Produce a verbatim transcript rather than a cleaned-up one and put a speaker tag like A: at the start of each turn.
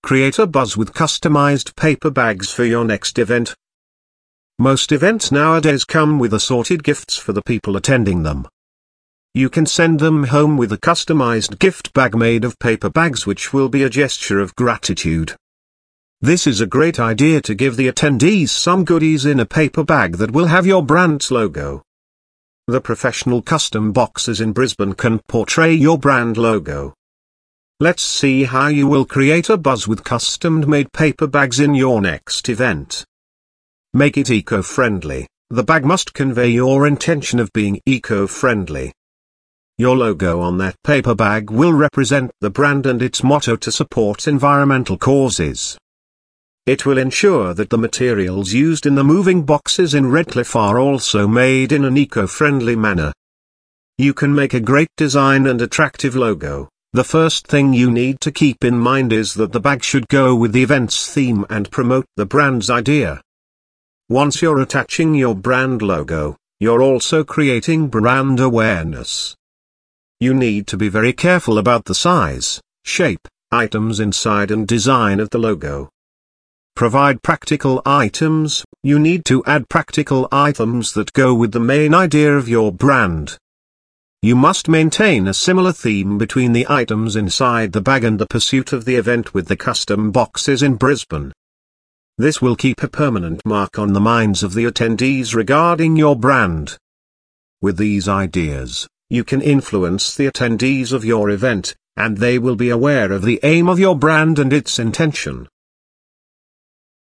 A: create a buzz with customized paper bags for your next event. Most events nowadays come with assorted gifts for the people attending them. You can send them home with a customized gift bag made of paper bags, which will be a gesture of gratitude. This is a great idea to give the attendees some goodies in a paper bag that will have your brand's logo. The professional custom boxes in Brisbane can portray your brand logo. Let's see how you will create a buzz with custom-made paper bags in your next event. Make it eco-friendly. The bag must convey your intention of being eco-friendly. Your logo on that paper bag will represent the brand and its motto to support environmental causes. It will ensure that the materials used in the moving boxes in Redcliffe are also made in an eco-friendly manner. You can make a great design and attractive logo. The first thing you need to keep in mind is that the bag should go with the event's theme and promote the brand's idea. Once you're attaching your brand logo, you're also creating brand awareness. You need to be very careful about the size, shape, items inside and design of the logo. Provide practical items. You need to add practical items that go with the main idea of your brand. You must maintain a similar theme between the items inside the bag and the pursuit of the event with the custom boxes in Brisbane. This will keep a permanent mark on the minds of the attendees regarding your brand. With these ideas, you can influence the attendees of your event, and they will be aware of the aim of your brand and its intention.